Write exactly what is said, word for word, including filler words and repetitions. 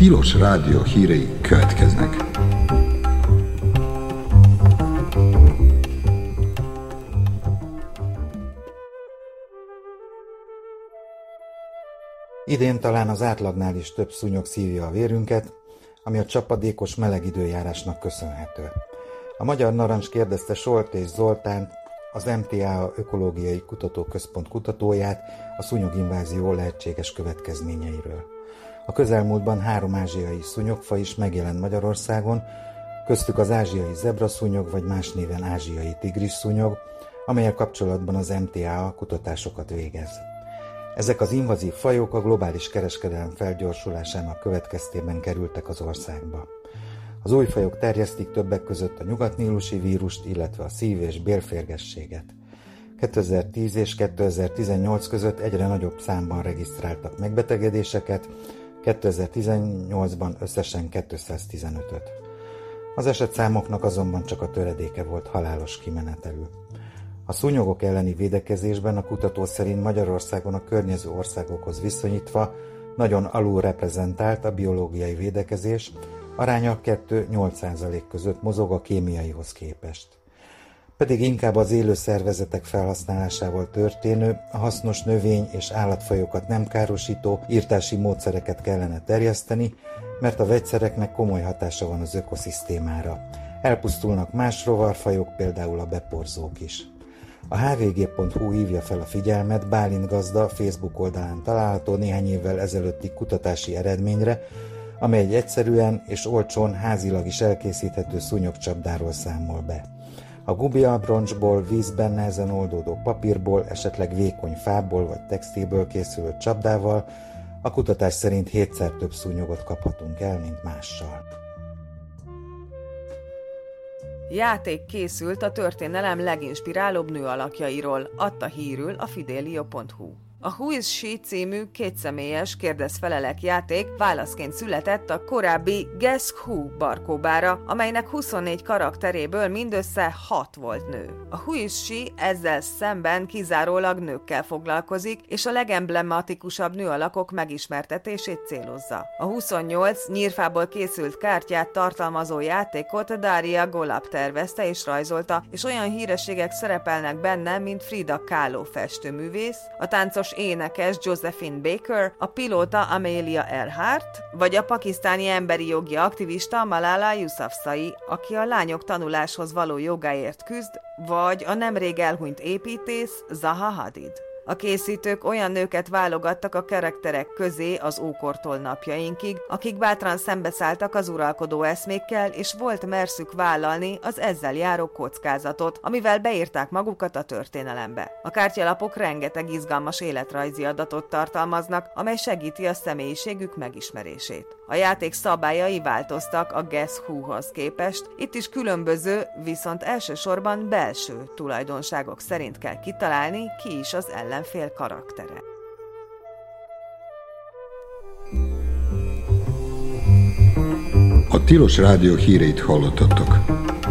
Tilos Rádió hírei következnek. Idén talán az átlagnál is több szúnyog szívja a vérünket, ami a csapadékos meleg időjárásnak köszönhető. A Magyar Narancs kérdezte Soltész Zoltánt, az em té á Ökológiai Kutatóközpont kutatóját a szúnyoginvázió lehetséges következményeiről. A közelmúltban három ázsiai szúnyogfaj is megjelent Magyarországon, köztük az ázsiai zebraszúnyog vagy más néven ázsiai tigrisszúnyog, amellyel kapcsolatban az em té á kutatásokat végez. Ezek az invazív fajok a globális kereskedelem felgyorsulásának következtében kerültek az országba. Az új fajok terjesztik többek között a nyugatnílusi vírust, illetve a szív- és bélférgességet. kétezer-tíz és kétezer-tizennyolc között egyre nagyobb számban regisztráltak megbetegedéseket, kétezer-tizennyolcban összesen kétszáztizenötöt. Az esetszámoknak azonban csak a töredéke volt halálos kimenetelű. A szúnyogok elleni védekezésben a kutató szerint Magyarországon a környező országokhoz viszonyítva nagyon alulreprezentált a biológiai védekezés, aránya kettő-nyolc százalék között mozog a kémiaihoz képest. Pedig inkább az élő szervezetek felhasználásával történő, a hasznos növény- és állatfajokat nem károsító írtási módszereket kellene terjeszteni, mert a vegyszereknek komoly hatása van az ökoszisztémára. Elpusztulnak más rovarfajok, például a beporzók is. A há vé gé pont hú hívja fel a figyelmet Bálint gazda Facebook oldalán található néhány évvel ezelőtti kutatási eredményre, amely egy egyszerűen és olcsón házilag is elkészíthető szúnyogcsapdáról számol be. A gumiabroncsból, vízben nehezen oldódó papírból, esetleg vékony fából vagy textilből készülő csapdával a kutatás szerint hétszer több szúnyogot kaphatunk el, mint mással. Játék készült a történelem leginspirálóbb nőalakjairól, adta hírül a fidelio pont hú. A Who is She című kétszemélyes kérdez-felelek játék válaszként született a korábbi Guess Who barkóbára, amelynek huszonnégy karakteréből mindössze hat volt nő. A Who is She ezzel szemben kizárólag nőkkel foglalkozik, és a legemblematikusabb nőalakok megismertetését célozza. A huszonnyolc nyírfából készült kártyát tartalmazó játékot Daria Golub tervezte és rajzolta, és olyan hírességek szerepelnek benne, mint Frida Kahlo festőművész, a táncos énekes Josephine Baker, a pilóta Amelia Earhart, vagy a pakisztáni emberi jogi aktivista Malala Yousafzai, aki a lányok tanuláshoz való jogáért küzd, vagy a nemrég elhunyt építész Zaha Hadid. A készítők olyan nőket válogattak a karakterek közé az ókortól napjainkig, akik bátran szembeszálltak az uralkodó eszmékkel, és volt merszük vállalni az ezzel járó kockázatot, amivel beírták magukat a történelembe. A kártyalapok rengeteg izgalmas életrajzi adatot tartalmaznak, amely segíti a személyiségük megismerését. A játék szabályai változtak a Guess Who-hoz képest, itt is különböző, viszont elsősorban belső tulajdonságok szerint kell kitalálni, ki is az ellenfél karaktere. A Tilos Rádió híreit hallottatok.